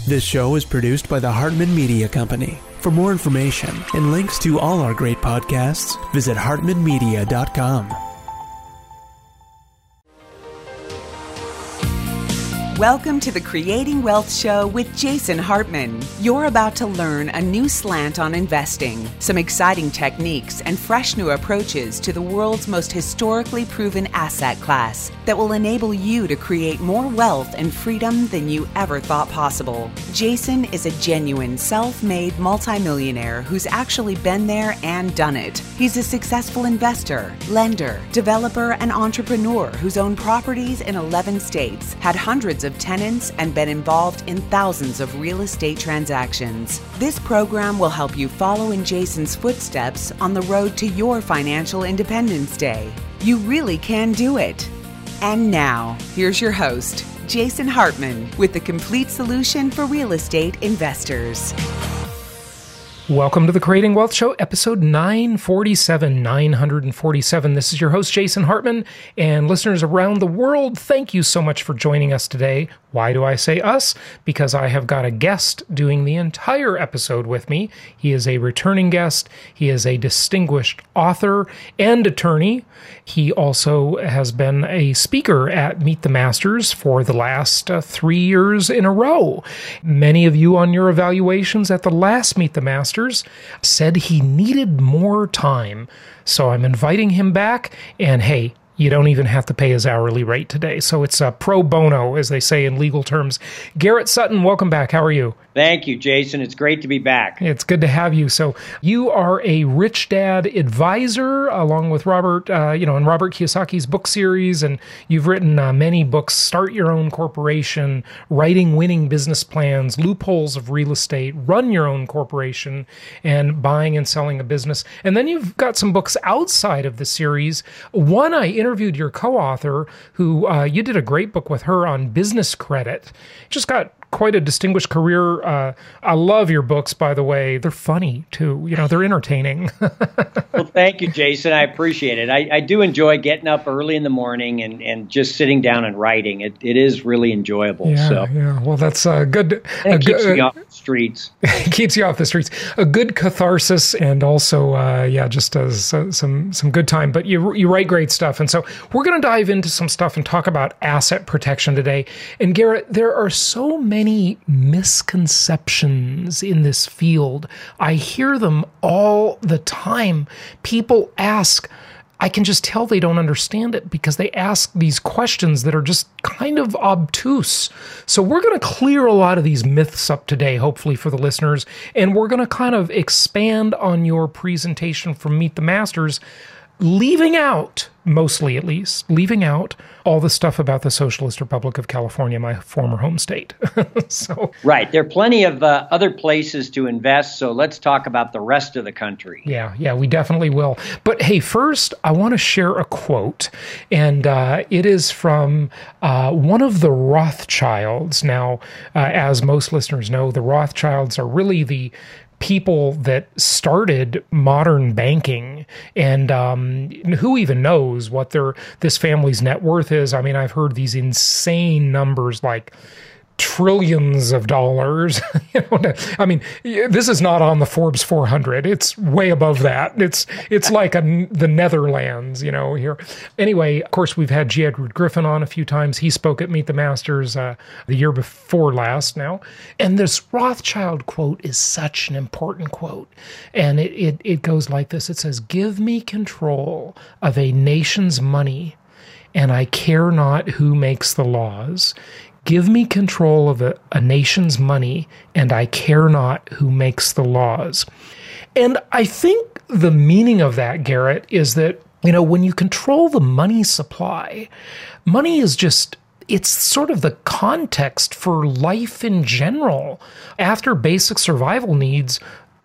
This show is produced by the Hartman Media Company. For more information and links to all our great podcasts, visit hartmanmedia.com. Welcome to the Creating Wealth Show with Jason Hartman. You're about to learn a new slant on investing, some exciting techniques, and fresh new approaches to the world's most historically proven asset class that will enable you to create more wealth and freedom than you ever thought possible. Jason is a genuine self-made multimillionaire who's actually been there and done it. He's a successful investor, lender, developer, and entrepreneur who's owned properties in 11 states, had hundreds of tenants, and been involved in thousands of real estate transactions. This program will help you follow in Jason's footsteps on the road to your financial independence day. You really can do it. And now, here's your host, Jason Hartman, with the complete solution for real estate investors. Welcome to the Creating Wealth Show, episode 947. This is your host, Jason Hartman, and listeners around the world, thank you so much for joining us today. Why do I say us? Because I have got a guest doing the entire episode with me. He is a returning guest. He is a distinguished author and attorney. He also has been a speaker at Meet the Masters for the last 3 years in a row. Many of you on your evaluations at the last Meet the Masters said he needed more time. So I'm inviting him back, and hey, you don't even have to pay his hourly rate today. So it's a pro bono, as they say in legal terms. Garrett Sutton, welcome back. How are you? Thank you, Jason. It's great to be back. It's good to have you. So you are a Rich Dad advisor, along with Robert, in Robert Kiyosaki's book series, and you've written many books: Start Your Own Corporation, Writing Winning Business Plans, Loopholes of Real Estate, Run Your Own Corporation, and Buying and Selling a Business. And then you've got some books outside of the series. One, I interviewed your co-author, who you did a great book with her on business credit. Just got quite a distinguished career. I love your books, by the way. They're funny, too. They're entertaining. Well, thank you, Jason. I appreciate it. I do enjoy getting up early in the morning and just sitting down and writing. It is really enjoyable. Yeah. Well, that's good. It keeps me off the streets. It keeps you off the streets. A good catharsis, and also, just some good time. But you write great stuff. And so we're going to dive into some stuff and talk about asset protection today. And Garrett, there are so many misconceptions in this field. I hear them all the time. People ask, I can just tell they don't understand it because they ask these questions that are just kind of obtuse. So we're going to clear a lot of these myths up today, hopefully for the listeners, and we're going to kind of expand on your presentation from Meet the Masters, leaving out, mostly at least, all the stuff about the Socialist Republic of California, my former home state. Right. There are plenty of other places to invest, so let's talk about the rest of the country. Yeah, we definitely will. But hey, first, I want to share a quote, and it is from one of the Rothschilds. Now, as most listeners know, the Rothschilds are really the people that started modern banking, and who even knows what this family's net worth is. I mean, I've heard these insane numbers like trillions of dollars. I mean, this is not on the Forbes 400. It's way above that. It's like the Netherlands, here. Anyway, of course, we've had G. Edward Griffin on a few times. He spoke at Meet the Masters the year before last now. And this Rothschild quote is such an important quote. And it goes like this. It says, "Give me control of a nation's money, and I care not who makes the laws. Give me control of a nation's money, and I care not who makes the laws." And I think the meaning of that, Garrett, is that, when you control the money supply, money is it's sort of the context for life in general. After basic survival needs,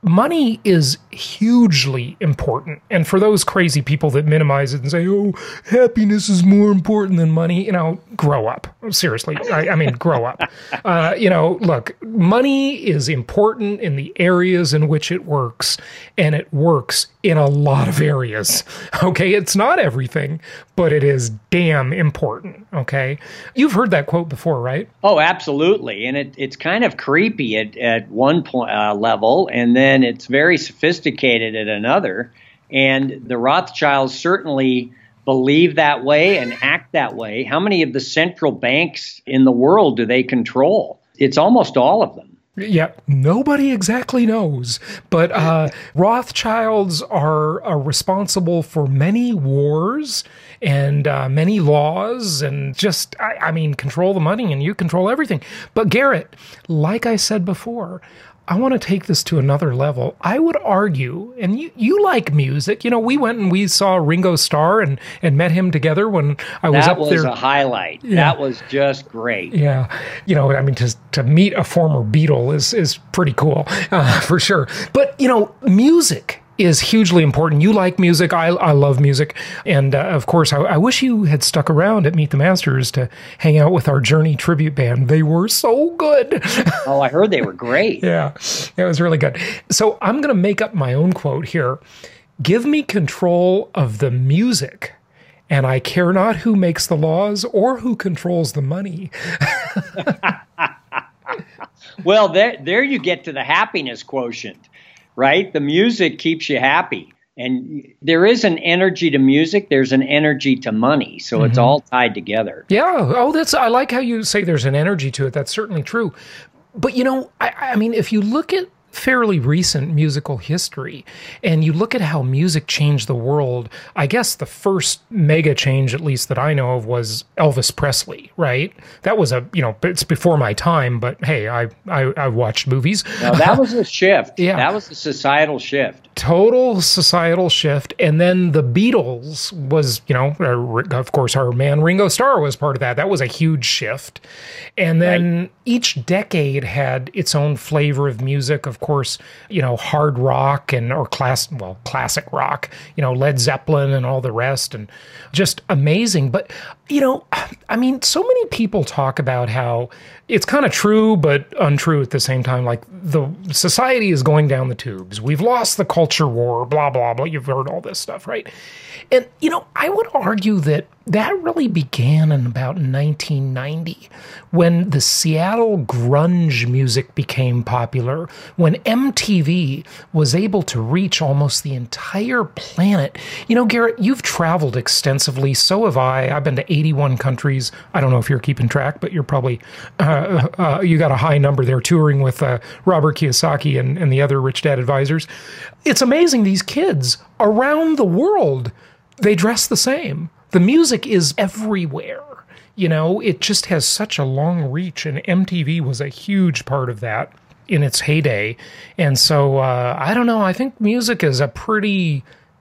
money is hugely important. And for those crazy people that minimize it and say, oh, happiness is more important than money, grow up. Seriously. I mean, grow up. Look, money is important in the areas in which it works, and it works in a lot of areas. Okay. It's not everything, but it is damn important. Okay. You've heard that quote before, right? Oh, absolutely. And it's kind of creepy at one point level, and then it's very sophisticated at another. And the Rothschilds certainly believe that way and act that way. How many of the central banks in the world do they control? It's almost all of them. Yeah, nobody exactly knows, but Rothschilds are responsible for many wars and many laws, and just, control the money and you control everything. But Garrett, like I said before, I want to take this to another level. I would argue, and you like music. We went and we saw Ringo Starr and met him together when I was up there. That was a highlight. Yeah. That was just great. Yeah. To meet a former Beatle is pretty cool, for sure. But, music is hugely important. You like music. I love music. And of course, I wish you had stuck around at Meet the Masters to hang out with our Journey tribute band. They were so good. Oh, I heard they were great. Yeah, it was really good. So I'm going to make up my own quote here. Give me control of the music, and I care not who makes the laws or who controls the money. Well, there you get to the happiness quotient. Right? The music keeps you happy. And there is an energy to music. There's an energy to money. So it's all tied together. Yeah. Oh, I like how you say there's an energy to it. That's certainly true. But, if you look at fairly recent musical history and you look at how music changed the world, I guess the first mega change, at least that I know of, was Elvis Presley, right? That was it's before my time, but hey, I watched movies. No, that was a shift. Yeah. That was a societal shift. Total societal shift. And then the Beatles was, of course, our man Ringo Starr was part of that. That was a huge shift. And then each decade had its own flavor of music. Of course, hard rock or classic rock, Led Zeppelin and all the rest, and just amazing. But, so many people talk about how it's kind of true, but untrue at the same time. Like, the society is going down the tubes. We've lost the culture war, blah, blah, blah. You've heard all this stuff, right? And, I would argue that really began in about 1990 when the Seattle grunge music became popular, when MTV was able to reach almost the entire planet. Garrett, you've traveled extensively. So have I. I've been to 81 countries. I don't know if you're keeping track, but you're probably, you got a high number there touring with Robert Kiyosaki and the other Rich Dad advisors. It's amazing. These kids around the world, they dress the same. The music is everywhere. It just has such a long reach, and MTV was a huge part of that in its heyday. And so, I don't know, I think music is a pretty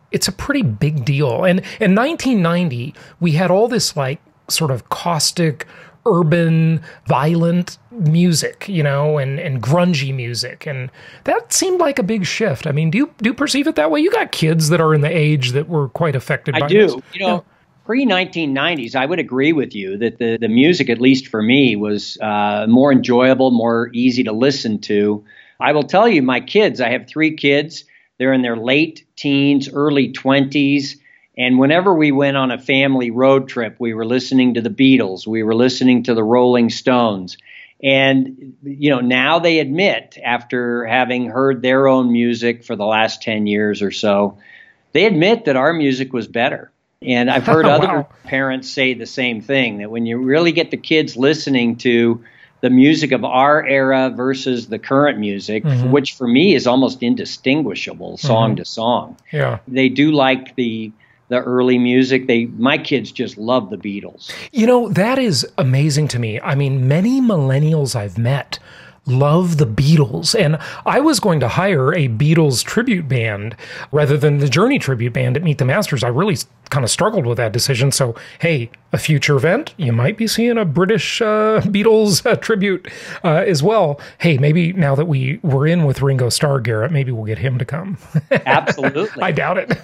big deal. And in 1990, we had all this sort of caustic, urban, violent music, and grungy music. And that seemed like a big shift. I mean, do you perceive it that way? You got kids that are in the age that were quite affected by this. I do. Pre-1990s, I would agree with you that the music, at least for me, was more enjoyable, more easy to listen to. I will tell you, my kids, I have 3 kids. They're in their late teens, early 20s. And whenever we went on a family road trip, we were listening to the Beatles. We were listening to the Rolling Stones. And, now they admit, after having heard their own music for the last 10 years or so, they admit that our music was better. And I've heard other parents say the same thing, that when you really get the kids listening to the music of our era versus the current music, which for me is almost indistinguishable song to song. Yeah. They do like the early music. My kids just love the Beatles. That is amazing to me. I mean, many millennials I've met love the Beatles. And I was going to hire a Beatles tribute band rather than the Journey tribute band at Meet the Masters. I really kind of struggled with that decision. So, hey, a future event, you might be seeing a British Beatles tribute as well. Hey, maybe now that we're in with Ringo Starr, Garrett, maybe we'll get him to come. Absolutely. I doubt it.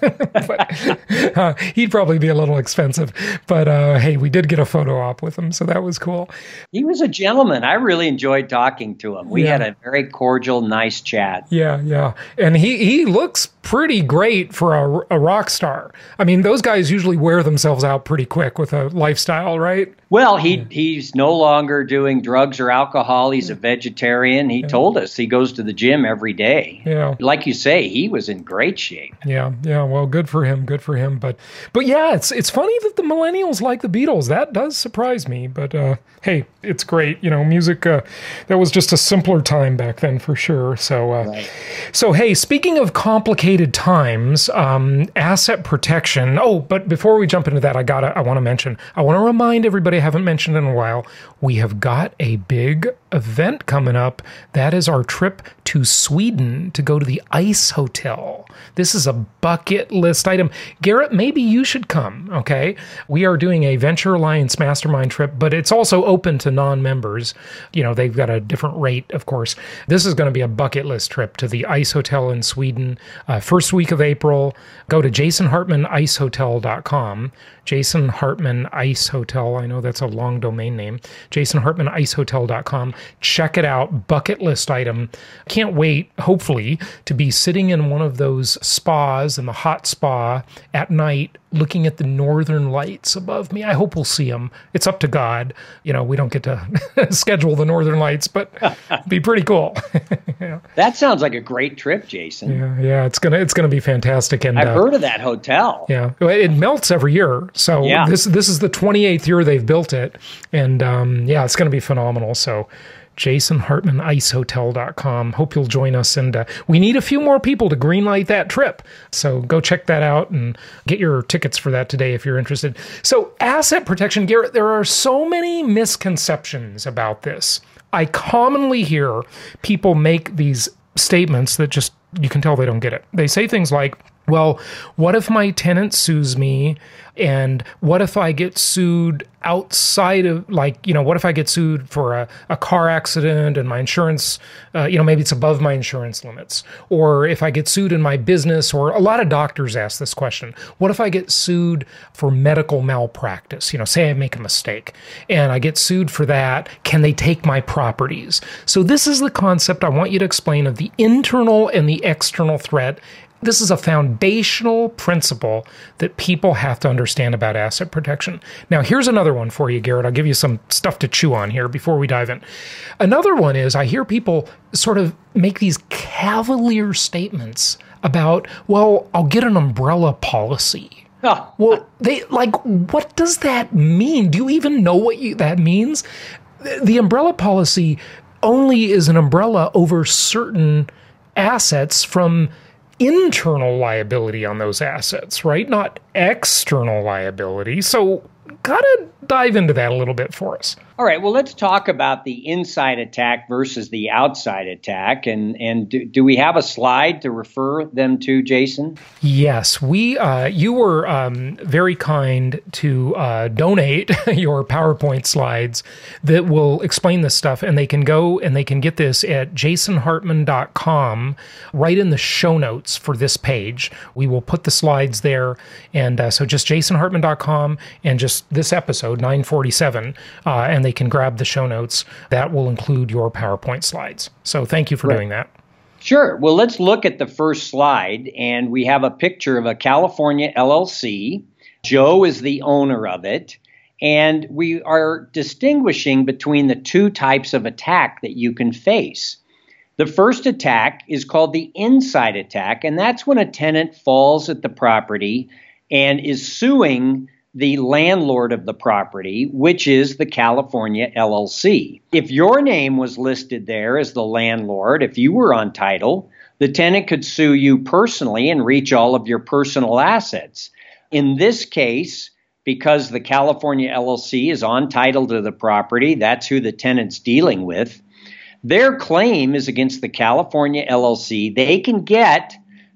But, he'd probably be a little expensive. But hey, we did get a photo op with him, so that was cool. He was a gentleman. I really enjoyed talking to him. We had a very cordial, nice chat. Yeah. And he looks pretty great for a rock star. I mean, those guys usually wear themselves out pretty quick with a lifestyle, right? Well, he's no longer doing drugs or alcohol. He's a vegetarian. He told us he goes to the gym every day. Yeah. Like you say, he was in great shape. Yeah. Well, good for him. But yeah, it's funny that the millennials like the Beatles. That does surprise me. But hey, it's great. Music, that was just a simpler time back then for sure. So, Right. So hey, speaking of complicated times, asset protection. Oh, but before we jump into that, I want to remind everybody I haven't mentioned in a while, we have got a big event coming up. That is our trip to Sweden to go to the Ice Hotel. This is a bucket list item. Garrett, maybe you should come, okay? We are doing a Venture Alliance Mastermind trip, but it's also open to non-members. They've got a different rate, of course. This is going to be a bucket list trip to the Ice Hotel in Sweden. First week of April, go to jasonhartmanicehotel.com. Jason Hartman Ice Hotel. I know that's a long domain name. jasonhartmanicehotel.com. Check it out. Bucket list item. Can't wait, hopefully, to be sitting in one of those spas in the hot spa at night looking at the northern lights above me. I hope we'll see them. It's up to God. We don't get to schedule the northern lights, but it'd be pretty cool. Yeah. That sounds like a great trip, Jason. Yeah, it's gonna be fantastic. And I've heard of that hotel. Yeah, it melts every year. So this is the 28th year they've built it, and it's gonna be phenomenal. So jasonhartmanicehotel.com. Hope you'll join us. And we need a few more people to greenlight that trip. So go check that out and get your tickets for that today if you're interested. So asset protection, Garrett, there are so many misconceptions about this. I commonly hear people make these statements that just, you can tell they don't get it. They say things like, well, what if my tenant sues me? And what if I get sued outside of, what if I get sued for a car accident and my insurance, maybe it's above my insurance limits? Or if I get sued in my business, or a lot of doctors ask this question, what if I get sued for medical malpractice? Say I make a mistake and I get sued for that. Can they take my properties? So this is the concept I want you to explain of the internal and the external threat. This is a foundational principle that people have to understand about asset protection. Now, here's another one for you, Garrett. I'll give you some stuff to chew on here before we dive in. Another one is I hear people sort of make these cavalier statements about, well, I'll get an umbrella policy. Oh. Well, what does that mean? Do you even know what that means? The umbrella policy only is an umbrella over certain assets from internal liability on those assets, right? Not external liability. So gotta dive into that a little bit for us. All right, well, let's talk about the inside attack versus the outside attack. And do we have a slide to refer them to, Jason? Yes, you were very kind to donate your PowerPoint slides that will explain this stuff. And they can go and they can get this at jasonhartman.com right in the show notes for this page. We will put the slides there. And so just jasonhartman.com and just this episode, 947, and they can grab the show notes. That will include your PowerPoint slides. So thank you for doing that. Sure. Well, let's look at the first slide. And we have a picture of a California LLC. Joe is the owner of it. And we are distinguishing between the two types of attack that you can face. The first attack is called the inside attack, and that's when a tenant falls at the property and is suing the landlord of the property, which is the California LLC. If your name was listed there as the landlord, if you were on title, the tenant could sue you personally and reach all of your personal assets. In this case, because the California LLC is on title to the property, that's who the tenant's dealing with, their claim is against the California LLC. They can get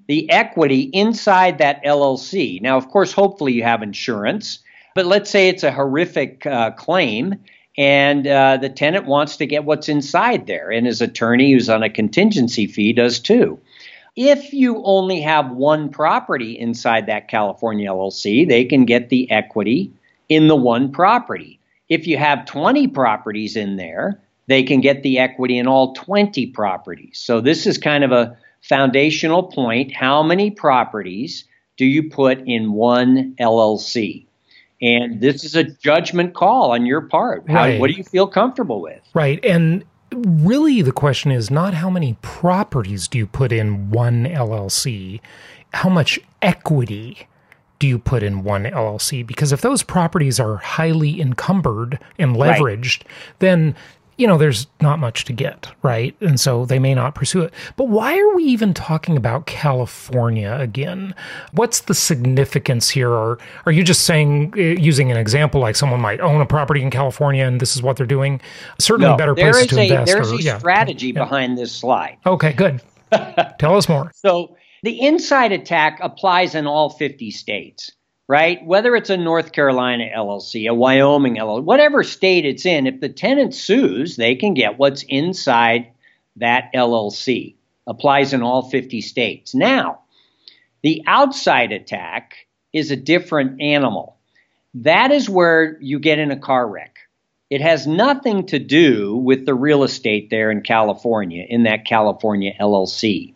the equity inside that LLC. Now, of course, hopefully you have insurance, but let's say it's a horrific claim and the tenant wants to get what's inside there. And his attorney, who's on a contingency fee, does too. If you only have one property inside that California LLC, they can get the equity in the one property. If you have 20 properties in there, they can get the equity in all 20 properties. So this is kind of a foundational point. How many properties do you put in one LLC? And this is a judgment call on your part. Right. What do you feel comfortable with? Right. And really the question is not how many properties do you put in one LLC, how much equity do you put in one LLC? Because if those properties are highly encumbered and leveraged, then there's not much to get, right? And so they may not pursue it. But why are we even talking about California again? What's the significance here? Or are you just saying, using an example, like someone might own a property in California and this is what they're doing? Certainly better places to invest. There's a strategy behind this slide. Okay, good. Tell us more. So the inside attack applies in all 50 states. Right? Whether it's a North Carolina LLC, a Wyoming LLC, whatever state it's in, if the tenant sues, they can get what's inside that LLC. Applies in all 50 states. Now, the outside attack is a different animal. That is where you get in a car wreck. It has nothing to do with the real estate there in California, in that California LLC.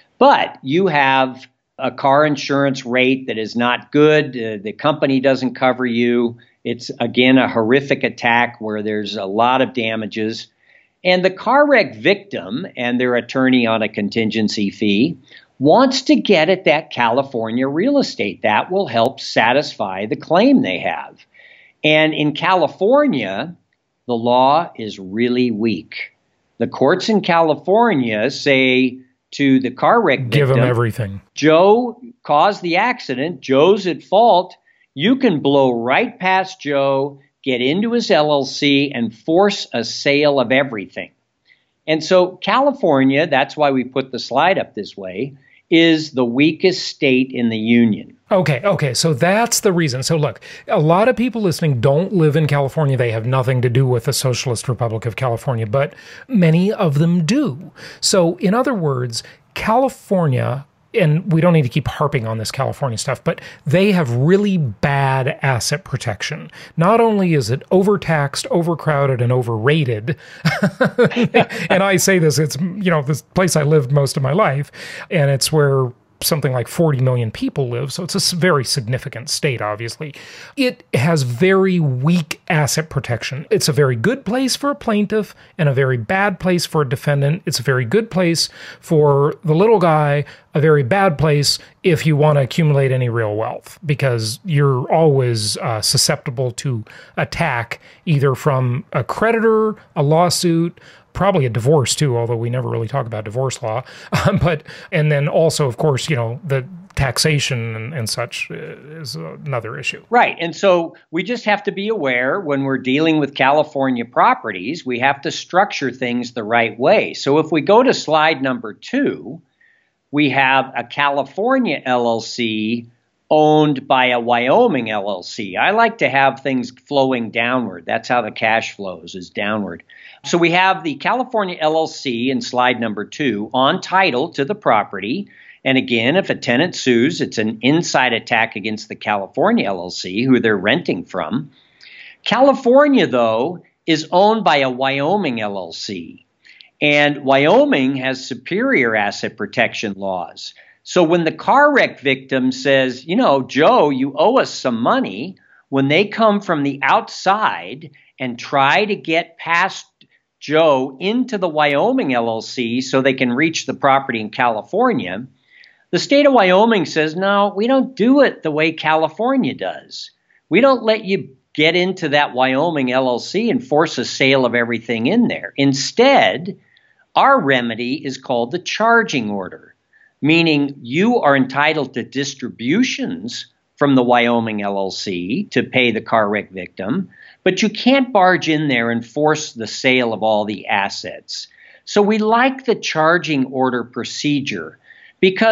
But you have a car insurance rate that is not good. The company doesn't cover you. It's, again, a horrific attack where there's a lot of damages. And the car wreck victim and their attorney on a contingency fee wants to get at that California real estate. That will help satisfy the claim they have. And in California, the law is really weak. The courts in California say to the car wreck victim, give them everything. Joe caused the accident. Joe's at fault. You can blow right past Joe, get into his LLC, and force a sale of everything. And so California, that's why we put the slide up this way, is the weakest state in the union. Okay. So that's the reason. So look, a lot of people listening don't live in California. They have nothing to do with the Socialist Republic of California, but many of them do. So in other words, California, and we don't need to keep harping on this California stuff, but they have really bad asset protection. Not only is it overtaxed, overcrowded, and overrated, and I say this, it's, this place I lived most of my life, and it's where something like 40 million people live, so it's a very significant state, obviously. It has very weak asset protection. It's a very good place for a plaintiff and a very bad place for a defendant. It's a very good place for the little guy, a very bad place if you want to accumulate any real wealth, because you're always susceptible to attack either from a creditor, a lawsuit, probably a divorce too, although we never really talk about divorce law. And then also, of course, the taxation and such is another issue. Right. And so we just have to be aware when we're dealing with California properties, we have to structure things the right way. So if we go to slide number 2, we have a California LLC owned by a Wyoming LLC. I like to have things flowing downward. That's how the cash flows, is downward. So we have the California LLC in slide number 2 on title to the property. And again, if a tenant sues, it's an inside attack against the California LLC, who they're renting from. California, though, is owned by a Wyoming LLC. And Wyoming has superior asset protection laws. So when the car wreck victim says, Joe, you owe us some money, when they come from the outside and try to get past Joe into the Wyoming LLC so they can reach the property in California, the state of Wyoming says, no, we don't do it the way California does. We don't let you get into that Wyoming LLC and force a sale of everything in there. Instead, our remedy is called the charging order, meaning you are entitled to distributions from the Wyoming LLC to pay the car wreck victim, but you can't barge in there and force the sale of all the assets. So we like the charging order procedure because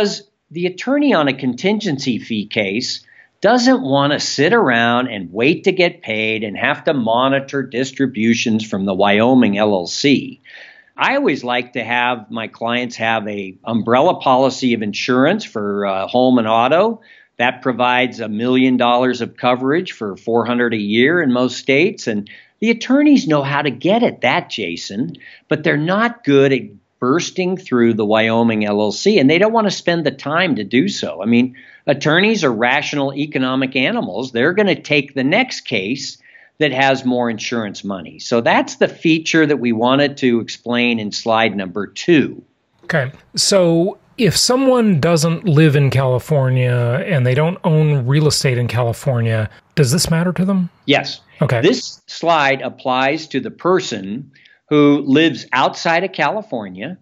the attorney on a contingency fee case doesn't want to sit around and wait to get paid and have to monitor distributions from the Wyoming LLC. I always like to have my clients have a umbrella policy of insurance for home and auto. That provides $1 million of coverage for $400 a year in most states. And the attorneys know how to get at that, Jason, but they're not good at bursting through the Wyoming LLC, and they don't want to spend the time to do so. I mean, attorneys are rational economic animals. They're going to take the next case that has more insurance money. So that's the feature that we wanted to explain in slide number 2. Okay. So if someone doesn't live in California and they don't own real estate in California, does this matter to them? Yes. Okay. This slide applies to the person who lives outside of California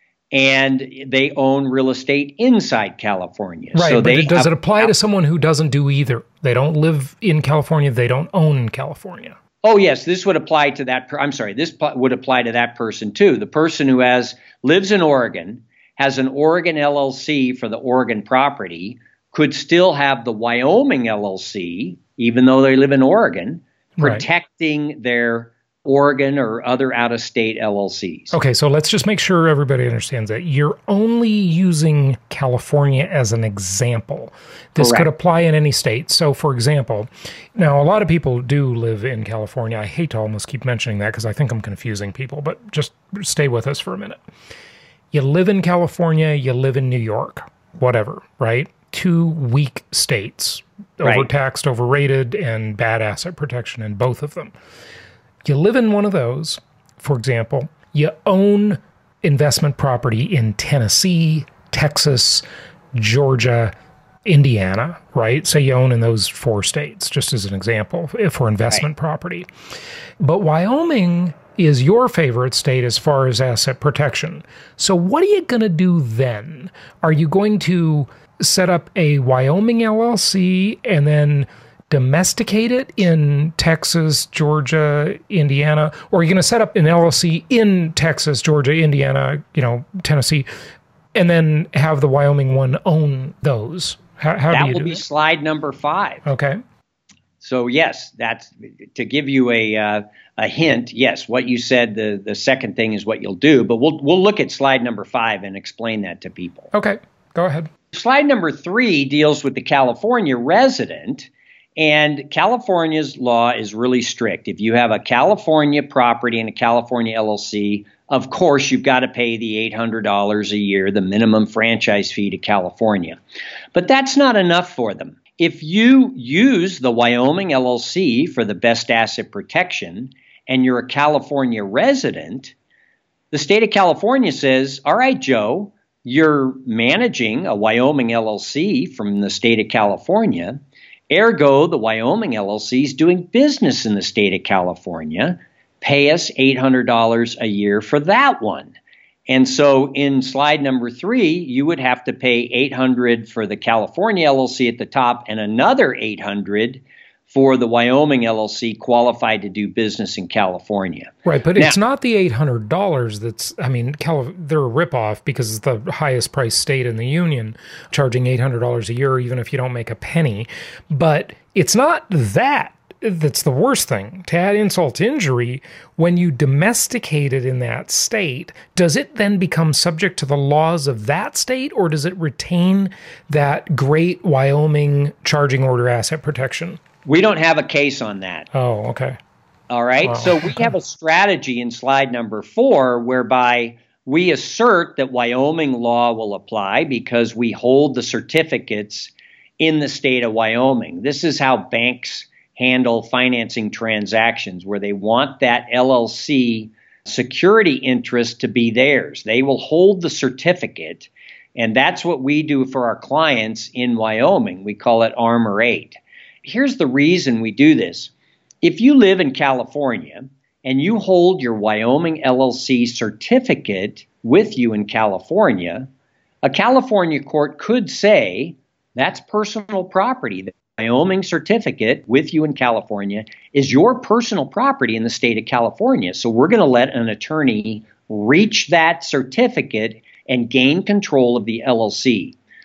and they own real estate inside California. Right, so but does it apply to someone who doesn't do either? They don't live in California, they don't own in California. Oh, yes, this would apply to that. This would apply to that person too. The person who lives in Oregon, has an Oregon LLC for the Oregon property, could still have the Wyoming LLC, even though they live in Oregon, protecting their Oregon or other out-of-state LLCs. Okay, so let's just make sure everybody understands that. You're only using California as an example. This Correct. could apply in any state. So, for example, now a lot of people do live in California. I hate to almost keep mentioning that because I think I'm confusing people, but just stay with us for a minute. You live in California, you live in New York, whatever, right? 2 weak states, overtaxed, overrated, and bad asset protection in both of them. You live in one of those, for example, you own investment property in Tennessee, Texas, Georgia, Indiana, right? So you own in those 4 states, just as an example, for investment property. But Wyoming is your favorite state as far as asset protection. So what are you going to do then? Are you going to set up a Wyoming LLC and then domesticate it in Texas, Georgia, Indiana, or are you going to set up an LLC in Texas, Georgia, Indiana, Tennessee, and then have the Wyoming one own those? How do you do that? That will be slide number 5. Okay. So yes, that's to give you a hint. Yes, what you said, the second thing is what you'll do, but we'll look at slide number 5 and explain that to people. Okay, go ahead. Slide number 3 deals with the California resident. And California's law is really strict. If you have a California property and a California LLC, of course, you've got to pay the $800 a year, the minimum franchise fee to California. But that's not enough for them. If you use the Wyoming LLC for the best asset protection and you're a California resident, the state of California says, all right, Joe, you're managing a Wyoming LLC from the state of California. Ergo, the Wyoming LLC is doing business in the state of California. Pay us $800 a year for that one. And so in slide number 3, you would have to pay $800 for the California LLC at the top and another $800 for the Wyoming LLC qualified to do business in California. Right, but it's not the $800 that's, they're a ripoff because it's the highest priced state in the union, charging $800 a year even if you don't make a penny. But it's not that's the worst thing. To add insult to injury, when you domesticate it in that state, does it then become subject to the laws of that state, or does it retain that great Wyoming charging order asset protection? We don't have a case on that. Oh, okay. All right. Wow. So we have a strategy in slide number 4 whereby we assert that Wyoming law will apply because we hold the certificates in the state of Wyoming. This is how banks handle financing transactions, where they want that LLC security interest to be theirs. They will hold the certificate, and that's what we do for our clients in Wyoming. We call it Armor 8. Here's the reason we do this. If you live in California and you hold your Wyoming LLC certificate with you in California, a California court could say that's personal property. The Wyoming certificate with you in California is your personal property in the state of California. So we're going to let an attorney reach that certificate and gain control of the LLC.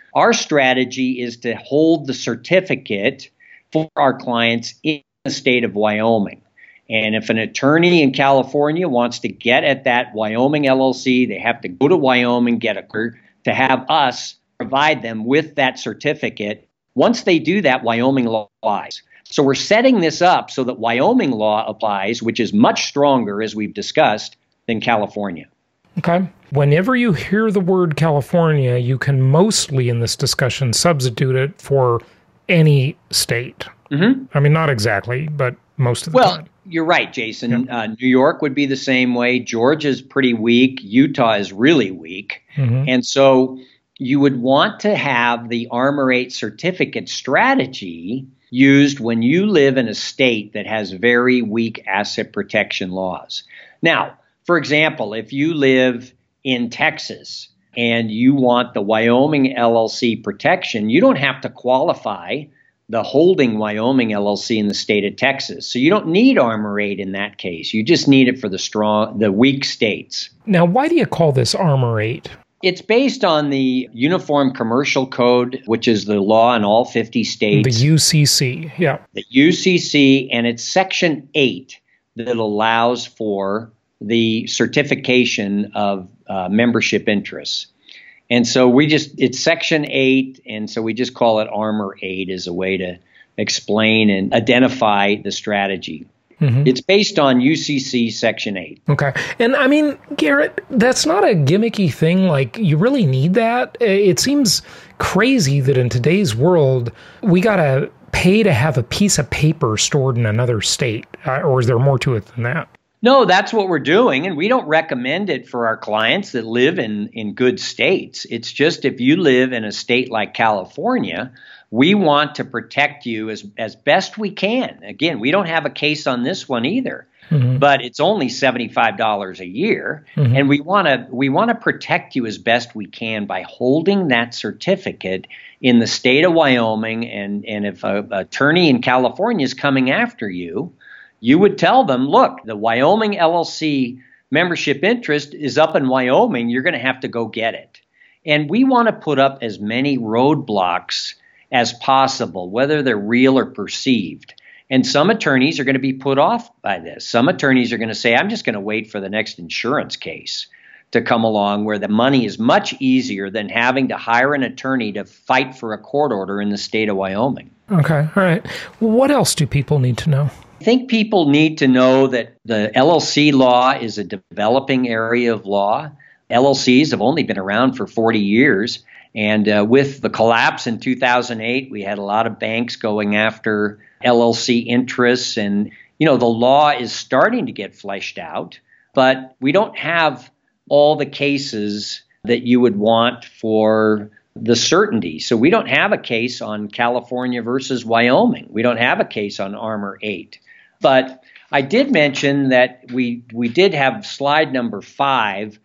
Our strategy is to hold the certificate for our clients in the state of Wyoming. And if an attorney in California wants to get at that Wyoming LLC, they have to go to Wyoming, get a to have us provide them with that certificate. Once they do that, Wyoming law applies. So we're setting this up so that Wyoming law applies, which is much stronger, as we've discussed, than California. Okay. Whenever you hear the word California, you can mostly in this discussion substitute it for any state. Mm-hmm. I mean, not exactly, but most of the time. You're right, Jason. Yep. New York would be the same way. Georgia's pretty weak. Utah is really weak. Mm-hmm. And so you would want to have the Armor 8 certificate strategy used when you live in a state that has very weak asset protection laws. Now, for example, if you live in Texas and you want the Wyoming LLC protection, you don't have to qualify the holding Wyoming LLC in the state of Texas. So you don't need Armor 8 in that case. You just need it for the weak states. Now, why do you call this Armor 8? It's based on the Uniform Commercial Code, which is the law in all 50 states. The UCC, yeah. The UCC, and it's Section 8 that allows for the certification of membership interests. And so it's Section 8, and so we just call it Armor 8 as a way to explain and identify the strategy. Mm-hmm. It's based on UCC Section 8. Okay. And I mean, Garrett, that's not a gimmicky thing. Like, you really need that. It seems crazy that in today's world, we got to pay to have a piece of paper stored in another state. Or is there more to it than that? No, that's what we're doing, and we don't recommend it for our clients that live in good states. It's just if you live in a state like California, we want to protect you as best we can. Again, we don't have a case on this one either, but it's only $75 a year, and we want to protect you as best we can by holding that certificate in the state of Wyoming. And if an attorney in California is coming after you, you would tell them, look, the Wyoming LLC membership interest is up in Wyoming. You're going to have to go get it. And we want to put up as many roadblocks as possible, whether they're real or perceived. And some attorneys are going to be put off by this. Some attorneys are going to say, I'm just going to wait for the next insurance case to come along where the money is much easier than having to hire an attorney to fight for a court order in the state of Wyoming. Okay. All right. What else do people need to know? I think people need to know that the LLC law is a developing area of law. LLCs have only been around for 40 years. And with the collapse in 2008, we had a lot of banks going after LLC interests. And, the law is starting to get fleshed out, but we don't have all the cases that you would want for the certainty. So we don't have a case on California versus Wyoming. We don't have a case on Armor 8. But I did mention that we did have slide number 5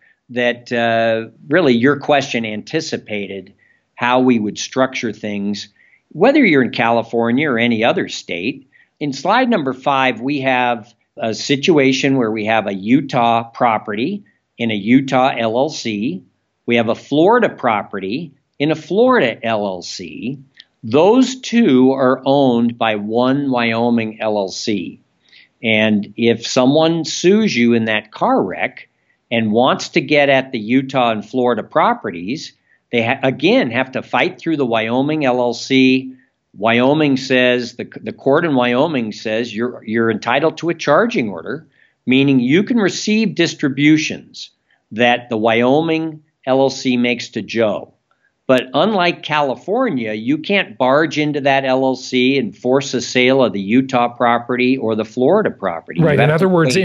that really your question anticipated how we would structure things, whether you're in California or any other state. In slide number 5, we have a situation where we have a Utah property in a Utah LLC. We have a Florida property in a Florida LLC. Those two are owned by one Wyoming LLC. And if someone sues you in that car wreck and wants to get at the Utah and Florida properties, they again have to fight through the Wyoming LLC. Wyoming says, the court in Wyoming says you're entitled to a charging order, meaning you can receive distributions that the Wyoming LLC makes to Joe. But unlike California, you can't barge into that LLC and force a sale of the Utah property or the Florida property. Right. In other words,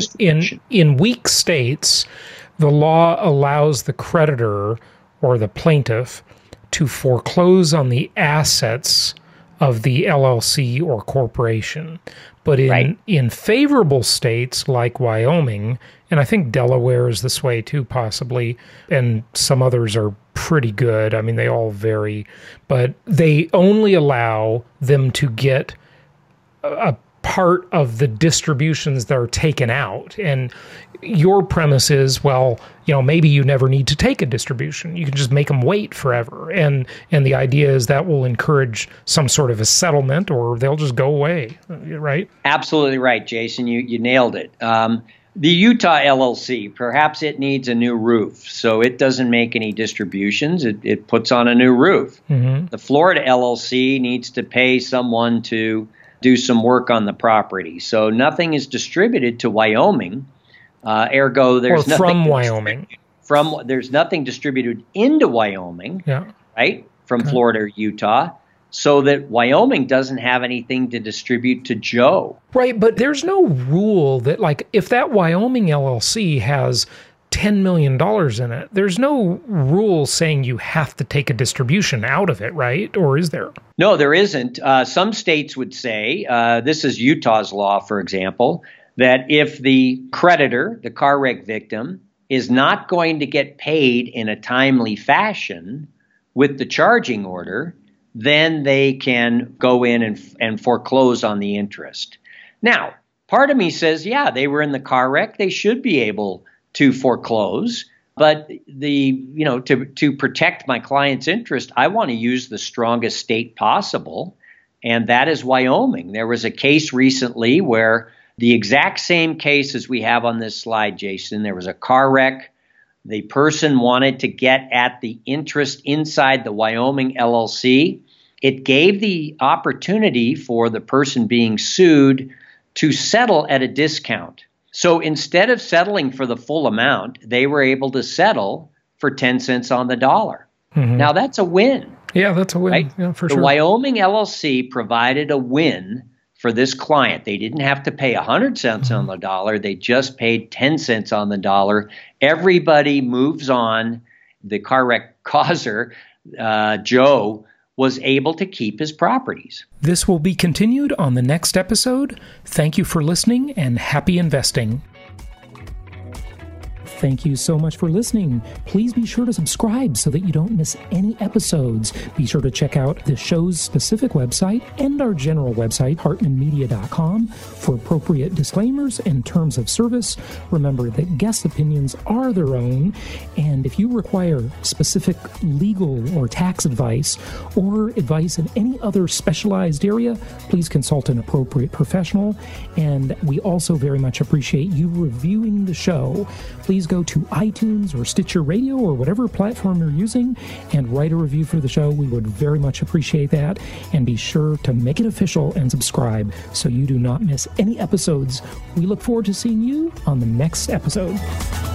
in weak states, the law allows the creditor or the plaintiff to foreclose on the assets of the LLC or corporation. But in favorable states like Wyoming, and I think Delaware is this way too, possibly, and some others are pretty good. I mean, they all vary, but they only allow them to get a part of the distributions that are taken out. And your premise is, well, maybe you never need to take a distribution. You can just make them wait forever. And the idea is that will encourage some sort of a settlement, or they'll just go away, right? Absolutely right, Jason. You nailed it. The Utah LLC, perhaps it needs a new roof, so it doesn't make any distributions. It puts on a new roof. Mm-hmm. The Florida LLC needs to pay someone to do some work on the property. So nothing is distributed to Wyoming. Ergo, there's nothing from Wyoming. There's nothing distributed into Wyoming, right? From Florida or Utah. So that Wyoming doesn't have anything to distribute to Joe. Right, but there's no rule that, like, if that Wyoming LLC has $10 million in it, there's no rule saying you have to take a distribution out of it, right? Or is there? No, there isn't. Some states would say, this is Utah's law, for example, that if the creditor, the car wreck victim, is not going to get paid in a timely fashion with the charging order, then they can go in and foreclose on the interest. Now, part of me says, yeah, they were in the car wreck. They should be able to foreclose. But to protect my client's interest, I want to use the strongest state possible, and that is Wyoming. There was a case recently where the exact same case as we have on this slide, Jason, there was a car wreck. The person wanted to get at the interest inside the Wyoming LLC. It gave the opportunity for the person being sued to settle at a discount. So instead of settling for the full amount, they were able to settle for 10 cents on the dollar. Mm-hmm. Now, that's a win. Yeah, that's a win. Right? Yeah, for sure. The Wyoming LLC provided a win for this client. They didn't have to pay 100 cents on the dollar. They just paid 10 cents on the dollar. Everybody moves on. The car wreck causer, Joe, was able to keep his properties. This will be continued on the next episode. Thank you for listening and happy investing. Thank you so much for listening. Please be sure to subscribe so that you don't miss any episodes. Be sure to check out the show's specific website and our general website, hartmanmedia.com, for appropriate disclaimers and terms of service. Remember that guest opinions are their own, and if you require specific legal or tax advice or advice in any other specialized area, please consult an appropriate professional. And we also very much appreciate you reviewing the show. Please go to iTunes or Stitcher Radio or whatever platform you're using and write a review for the show. We would very much appreciate that. And be sure to make it official and subscribe so you do not miss any episodes. We look forward to seeing you on the next episode.